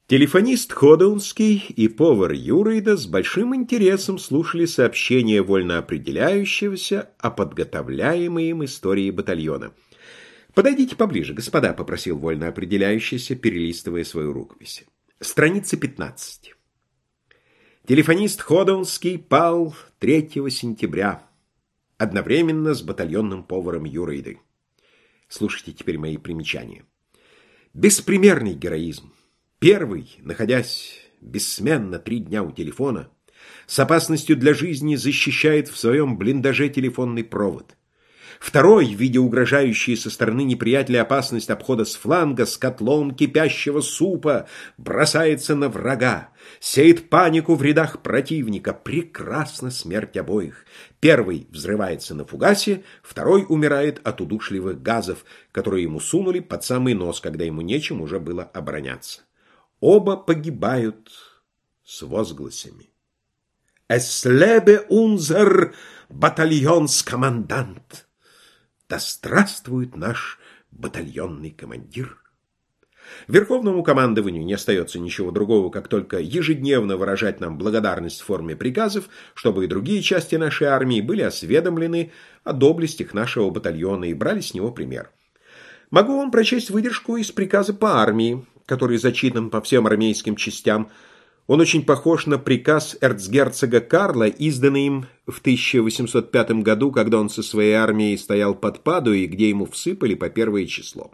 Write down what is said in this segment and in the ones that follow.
Телефонист Ходоунский и повар Юрейда с большим интересом слушали сообщения вольноопределяющегося о подготовляемой им истории батальона. «Подойдите поближе, господа», — попросил вольноопределяющийся, перелистывая свою рукопись. Страница 15. Телефонист Ходоунский пал 3 сентября, одновременно с батальонным поваром Юрейдой. Слушайте теперь мои примечания. Беспримерный героизм. Первый, находясь бессменно 3 дня у телефона, с опасностью для жизни защищает в своем блиндаже телефонный провод. Второй, видя угрожающие со стороны неприятеля опасность обхода с фланга, с котлом кипящего супа, бросается на врага, сеет панику в рядах противника. Прекрасна смерть обоих. Первый взрывается на фугасе, второй умирает от удушливых газов, которые ему сунули под самый нос, когда ему нечем уже было обороняться. Оба погибают с возгласами: «Es lebe unser Bataillonskommandant!» «Да здравствует наш батальонный командир!» Верховному командованию не остается ничего другого, как только ежедневно выражать нам благодарность в форме приказов, чтобы и другие части нашей армии были осведомлены о доблестях нашего батальона и брали с него пример. Могу вам прочесть выдержку из приказа по армии, который зачитан по всем армейским частям. Он очень похож на приказ эрцгерцога Карла, изданный им в 1805 году, когда он со своей армией стоял под Падуей, где ему всыпали по 1 число.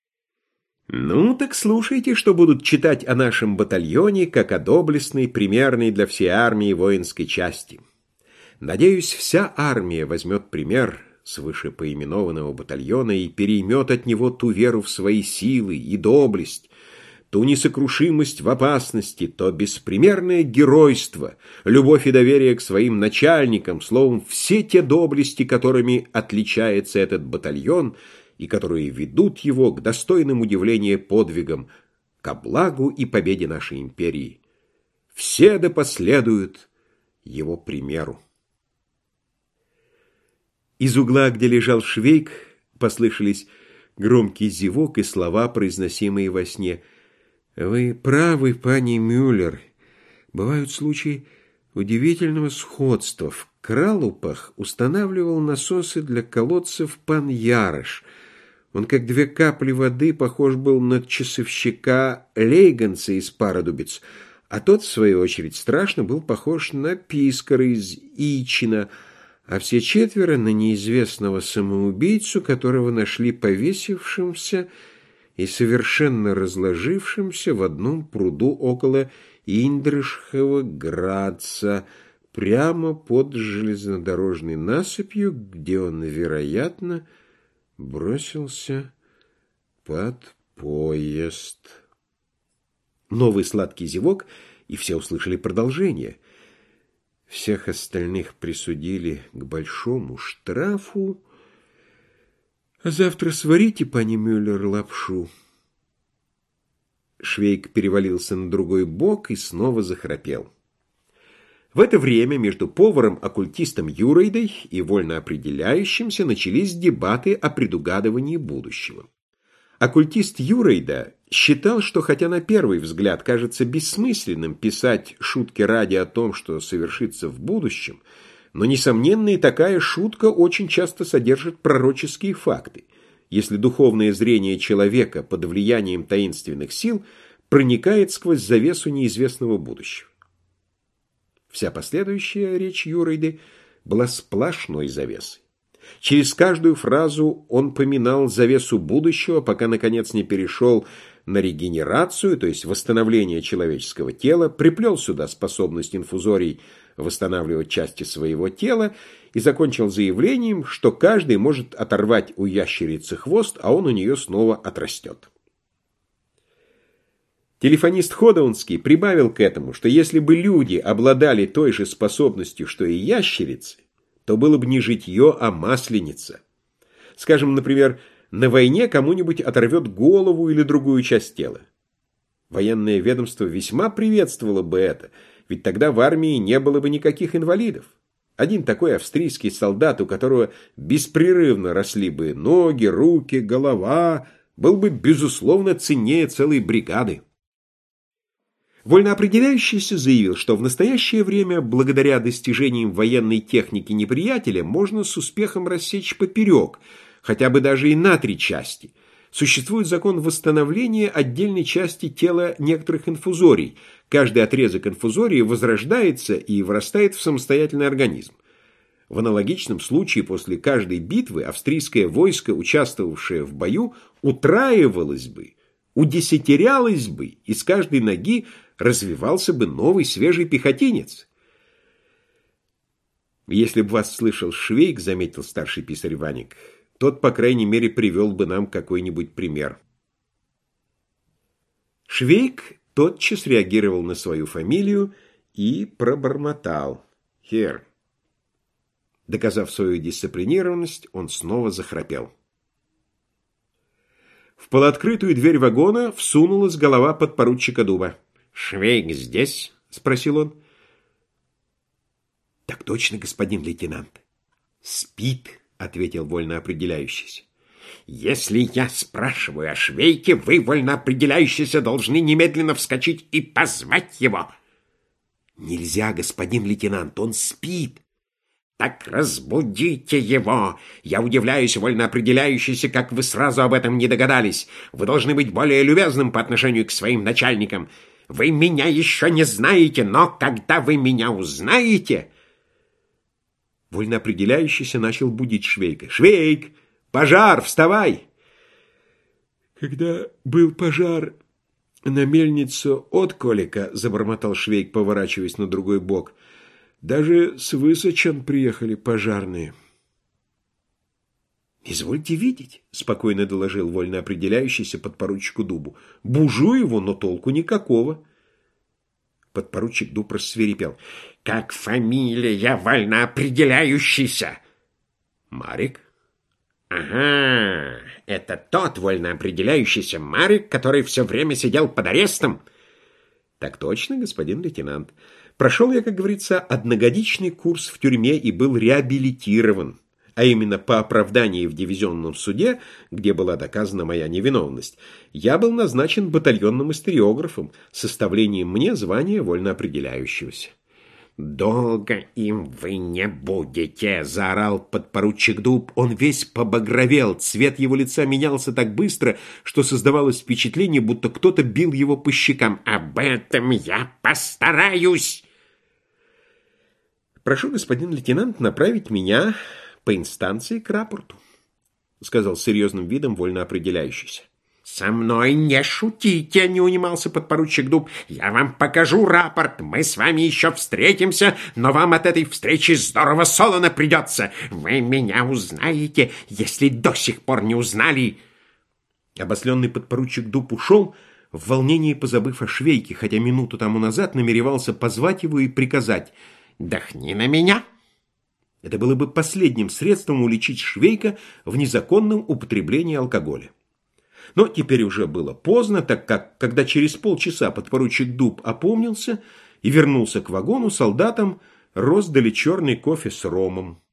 Ну, так слушайте, что будут читать о нашем батальоне, как о доблестной, примерной для всей армии воинской части. Надеюсь, вся армия возьмет пример с вышепоименованного батальона и переймет от него ту веру в свои силы и доблесть, ту несокрушимость в опасности, то беспримерное геройство, любовь и доверие к своим начальникам, словом, все те доблести, которыми отличается этот батальон и которые ведут его к достойным удивления подвигам, ко благу и победе нашей империи. Все да последуют его примеру. Из угла, где лежал Швейк, послышались громкий зевок и слова, произносимые во сне. «Вы правы, пани Мюллер. Бывают случаи удивительного сходства. В Кралупах устанавливал насосы для колодцев пан Ярош. Он, как 2 капли воды, похож был на часовщика Лейганца из Парадубиц, а тот, в свою очередь, страшно был похож на Пискара из Ичина, а все 4 на неизвестного самоубийцу, которого нашли повесившимся и совершенно разложившимся в одном пруду около Индрышхова Градца, прямо под железнодорожной насыпью, где он, вероятно, бросился под поезд». Новый сладкий зевок, и все услышали продолжение. Всех остальных присудили к большому штрафу. А завтра сварите, пани Мюллер, лапшу. Швейк перевалился на другой бок и снова захрапел. В это время между поваром-оккультистом Юрейдой и вольноопределяющимся начались дебаты о предугадывании будущего. Оккультист Юрейда считал, что хотя на первый взгляд кажется бессмысленным писать шутки ради о том, что совершится в будущем, но, несомненно, и такая шутка очень часто содержит пророческие факты, если духовное зрение человека под влиянием таинственных сил проникает сквозь завесу неизвестного будущего. Вся последующая речь Юрейды была сплошной завесой. Через каждую фразу он поминал завесу будущего, пока, наконец, не перешел на регенерацию, то есть восстановление человеческого тела, приплел сюда способность инфузорий восстанавливать части своего тела и закончил заявлением, что каждый может оторвать у ящерицы хвост, а он у нее снова отрастет. Телефонист Ходоунский прибавил к этому, что если бы люди обладали той же способностью, что и ящерицы, то было бы не житье, а масленица. Скажем, например, на войне кому-нибудь оторвет голову или другую часть тела. Военное ведомство весьма приветствовало бы это, ведь тогда в армии не было бы никаких инвалидов. Один такой австрийский солдат, у которого беспрерывно росли бы ноги, руки, голова, был бы, безусловно, ценнее целой бригады. Вольноопределяющийся заявил, что в настоящее время, благодаря достижениям военной техники неприятеля, можно с успехом рассечь поперек, хотя бы даже и на 3 части. Существует закон восстановления отдельной части тела некоторых инфузорий. Каждый отрезок инфузории возрождается и вырастает в самостоятельный организм. В аналогичном случае после каждой битвы австрийское войско, участвовавшее в бою, утраивалось бы, удесятерялось бы, и с каждой ноги развивался бы новый свежий пехотинец. Если бы вас слышал Швейк, заметил старший писарь Ваник, тот, по крайней мере, привел бы нам какой-нибудь пример. Швейк тотчас реагировал на свою фамилию и пробормотал. Хер. Доказав свою дисциплинированность, он снова захрапел. В полуоткрытую дверь вагона всунулась голова подпоручика Дуба. «Швейк здесь?» — спросил он. «Так точно, господин лейтенант». «Спит», — ответил вольноопределяющийся. «Если я спрашиваю о Швейке, вы, вольноопределяющийся, должны немедленно вскочить и позвать его». «Нельзя, господин лейтенант, он спит». «Так разбудите его! Я удивляюсь, вольноопределяющийся, как вы сразу об этом не догадались. Вы должны быть более любезным по отношению к своим начальникам. Вы меня еще не знаете, но когда вы меня узнаете...» Вольноопределяющийся начал будить Швейка. «Швейк! Пожар! Вставай!» «Когда был пожар на мельницу от Колика, — забормотал Швейк, поворачиваясь на другой бок, — даже с Высочан приехали пожарные». «Извольте видеть, — спокойно доложил вольноопределяющийся подпоручику Дубу, — бужу его, но толку никакого». Подпоручик Дуб рассвирепел. «Как фамилия вольноопределяющийся?» «Марик». «Ага, это тот вольноопределяющийся Марик, который все время сидел под арестом?» «Так точно, господин лейтенант. Прошел я, как говорится, одногодичный курс в тюрьме и был реабилитирован, а именно по оправдании в дивизионном суде, где была доказана моя невиновность, я был назначен батальонным историографом с составлением мне звания вольноопределяющегося». «Долго им вы не будете!» — заорал подпоручик Дуб. Он весь побагровел, цвет его лица менялся так быстро, что создавалось впечатление, будто кто-то бил его по щекам. «Об этом я постараюсь!» «Прошу, господин лейтенант, направить меня по инстанции к рапорту», — сказал с серьезным видом вольноопределяющийся. «Со мной не шутите!» — не унимался подпоручик Дуб. «Я вам покажу рапорт. Мы с вами еще встретимся, но вам от этой встречи здорово солоно придется. Вы меня узнаете, если до сих пор не узнали». Обосленный подпоручик Дуб ушел, в волнении позабыв о Швейке, хотя минуту тому назад намеревался позвать его и приказать: «Дохни на меня». Это было бы последним средством уличить Швейка в незаконном употреблении алкоголя. Но теперь уже было поздно, так как, когда через полчаса подпоручик Дуб опомнился и вернулся к вагону, солдатам роздали черный кофе с ромом.